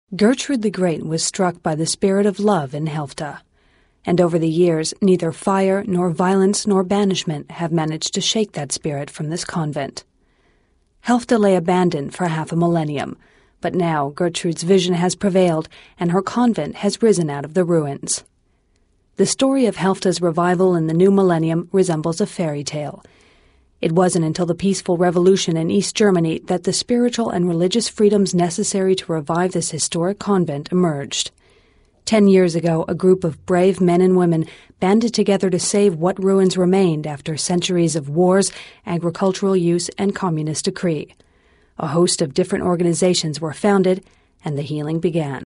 Gertrude the Great was struck by the spirit of love in Helfta, and over the years neither fire nor violence nor banishment have managed to shake that spirit from this convent. Helfta lay abandoned for half a millennium, but now Gertrude's vision has prevailed and her convent has risen out of the ruins. The story of Helfta's revival in the new millennium resembles a fairy tale. It wasn't until the peaceful revolution in East Germany that the spiritual and religious freedoms necessary to revive this historic convent emerged. 10 years ago, a group of brave men and women banded together to save what ruins remained after centuries of wars, agricultural use, and communist decree. A host of different organizations were founded, and the healing began.